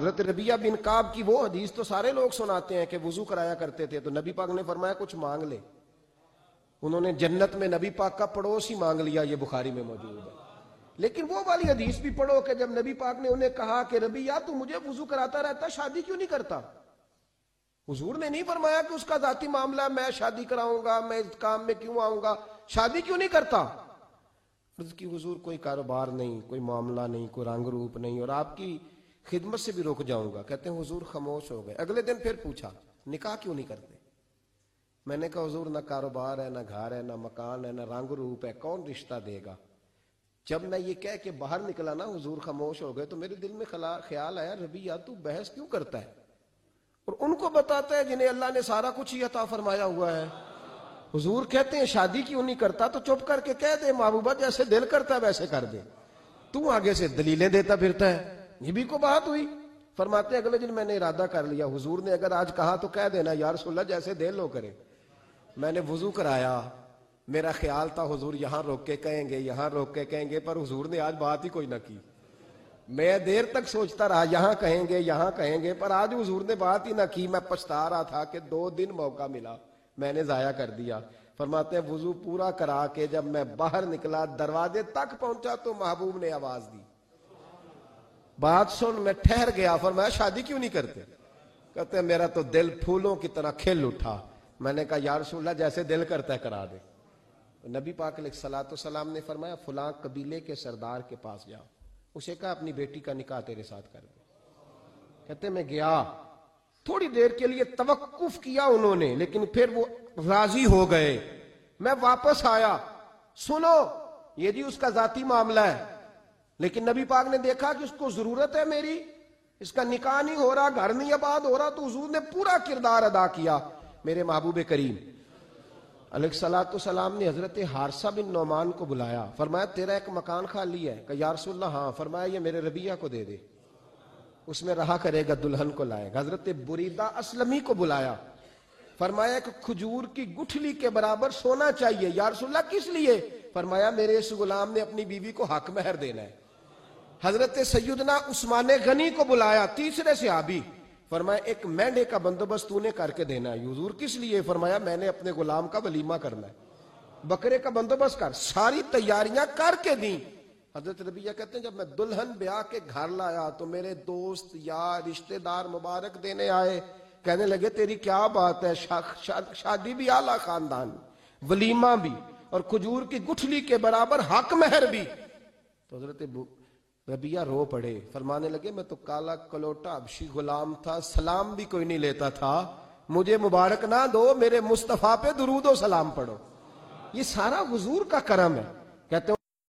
حضرت ربیہ بن کعب کی وہ حدیث تو سارے لوگ سناتے ہیں کہ وضو کرایا کرتے تھے، تو نبی پاک نے فرمایا کچھ مانگ لے. انہوں نے جنت میں نبی پاک کا پڑوس ہی مانگ لیا، یہ بخاری میں موجود ہے. لیکن وہ والی حدیث بھی پڑھو کہ جب نبی پاک نے انہیں کہا کہ ربیہ تو مجھے وضو کراتا رہتا، شادی کیوں نہیں کرتا؟ حضور نے نہیں فرمایا کہ اس کا ذاتی معاملہ ہے، میں شادی کراؤں گا، میں اس کام میں کیوں آؤں گا، شادی کیوں نہیں کرتا؟ عرض کی حضور کوئی کاروبار نہیں، کوئی معاملہ نہیں، کوئی رنگ روپ نہیں، اور آپ کی خدمت سے بھی رک جاؤں گا. کہتے ہیں حضور خاموش ہو گئے. اگلے دن پھر پوچھا نکاح کیوں نہیں کرتے؟ میں نے کہا حضور نہ کاروبار ہے، نہ گھر ہے، نہ مکان ہے، نہ رنگ روپ ہے، کون رشتہ دے گا؟ جب میں یہ کہہ کے باہر نکلا نا حضور خاموش ہو گئے، تو میرے دل میں خیال آیا ربیہ تو بحث کیوں کرتا ہے اور ان کو بتاتا ہے جنہیں اللہ نے سارا کچھ ہی عطا فرمایا ہوا ہے. حضور کہتے ہیں شادی کیوں نہیں کرتا؟ تو چپ کر کے کہہ دے محبوبہ جیسے دل کرتا ہے ویسے کر دے، تو آگے سے دلیلیں دیتا پھرتا ہے. یہ بھی کو بات ہوئی. فرماتے اگلے دن میں نے ارادہ کر لیا، حضور نے اگر آج کہا تو کہہ دینا یا رسول اللہ جیسے دل ہو کرے. میں نے وضو کرایا، میرا خیال تھا حضور یہاں روک کے کہیں گے، یہاں روک کے کہیں گے، پر حضور نے آج بات ہی کوئی نہ کی. میں دیر تک سوچتا رہا یہاں کہیں گے، یہاں کہیں گے، پر آج حضور نے بات ہی نہ کی. میں پچھتا رہا تھا کہ 2 دن موقع ملا میں نے ضائع کر دیا. فرماتے ہیں وضو پورا کرا کے جب میں باہر نکلا، دروازے تک پہنچا تو محبوب نے آواز دی. بات سن میں ٹھہر گیا. فرمایا شادی کیوں نہیں کرتے؟ کہتے ہیں میرا تو دل پھولوں کی طرح کھل اٹھا. میں نے کہا یا رسول اللہ جیسے دل کرتا ہے کرا دے. نبی پاک علیہ الصلوۃ والسلام نے فرمایا فلاں قبیلے کے سردار کے پاس جاؤ، اسے کہا اپنی بیٹی کا نکاح تیرے ساتھ کر دے. کہتے میں گیا، تھوڑی دیر کے لیے توقف کیا انہوں نے، لیکن پھر وہ راضی ہو گئے. میں واپس آیا، سنو یہ جی اس کا ذاتی معاملہ ہے، لیکن نبی پاک نے دیکھا کہ اس کو ضرورت ہے میری، اس کا نکاح نہیں ہو رہا، گھر نہیں آباد ہو رہا، تو حضور نے پورا کردار ادا کیا. میرے محبوب کریم علیہ الصلوۃ والسلام نے حضرت حارثہ بن نعمان کو بلایا. فرمایا تیرا ایک مکان خالی ہے؟ کہ یا رسول اللہ ہاں. فرمایا یہ میرے ربیہ کو دے دے، اس میں رہا کرے گا، دلہن کو لائے گا. حضرت بریدہ اسلمی کو بلایا. فرمایا ایک کھجور کی گٹھلی کے برابر سونا چاہیے. یا رسول اللہ کس لیے؟ فرمایا میرے اس غلام نے اپنی بیوی کو حق مہر دینا ہے. حضرت سیدنا عثمان غنی کو بلایا، تیسرے صحابی. فرمایا ایک مینڈے کا بندوبست تو نے کر کے دینا ہے. حضور کس لیے؟ فرمایا میں نے اپنے غلام کا ولیمہ کرنا ہے، بکرے کا بندوبست کر. ساری تیاریاں کر کے دیں. حضرت ربیہ کہتے ہیں جب میں دلہن بیاہ کے گھر لایا تو میرے دوست یار رشتہ دار مبارک دینے آئے، کہنے لگے تیری کیا بات ہے، شادی بھی اعلیٰ خاندان، ولیمہ بھی، اور کھجور کی گٹھلی کے برابر حق مہر بھی. تو حضرت ربیہ رو پڑے. فرمانے لگے میں تو کالا کلوٹا حبشی غلام تھا، سلام بھی کوئی نہیں لیتا تھا، مجھے مبارک نہ دو، میرے مصطفیٰ پہ درود و سلام پڑھو. یہ سارا حضور کا کرم ہے. کہتے